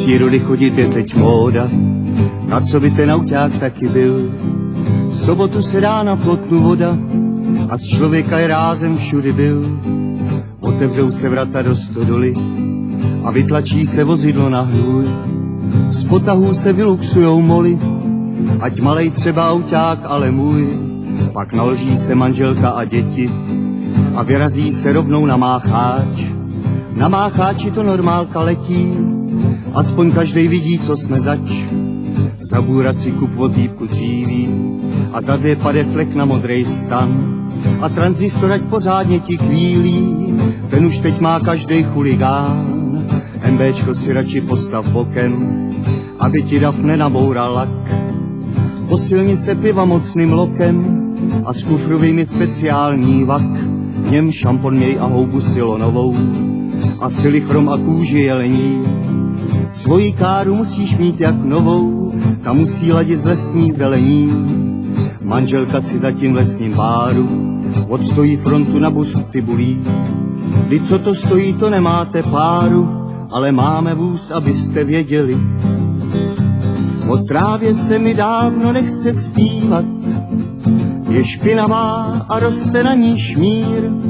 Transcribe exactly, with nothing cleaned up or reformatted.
přírody chodit je teď móda, na co by ten auták taky byl. V sobotu se dá na plotnu voda a z člověka je rázem všudy byl. Otevřou se vrata do stodoly a vytlačí se vozidlo na hnůj. Z potahů se vyluxujou moly, ať malej třeba auták, ale můj. Pak naloží se manželka a děti a vyrazí se rovnou na Mácháč. Na Mácháči to normálka letí, aspoň každej vidí, co jsme zač. Za bůra si kup vodítku dříví a za dvě pade flek na modrej stan. A tranzistor ať pořádně ti kvílí, ten už teď má každej chuligán. MBčko si radši postav bokem, aby ti dav nenaboural lak. Posilni se piva mocným lokem a s kufrovým je speciální vak. V něm šampon měj a houbu silonovou a silichrom a kůži jelení. Svoji káru musíš mít jak novou, ta musí ladit z lesních zelení. Manželka si zatím v lesním báru odstojí frontu na buřt cibulí. Vy, co to stojí, to nemáte páru, ale máme vůz, abyste věděli. O trávě se mi dávno nechce zpívat, je špinavá a roste na ní šmír.